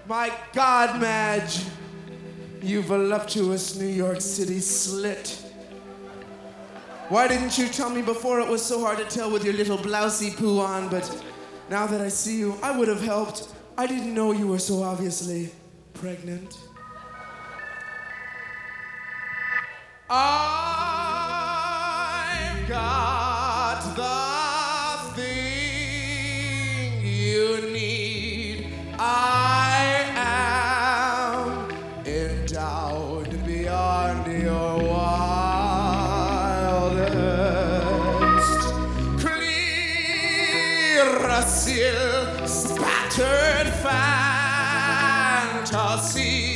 My God, Madge, you voluptuous New York City slit. Why didn't you tell me before it was so hard to tell with your little blousey poo on, but now that I see you, I would have helped. I didn't know you were so obviously pregnant. I've got the thing you need. I am endowed beyond your wildest. Clearasil spattered fantasy.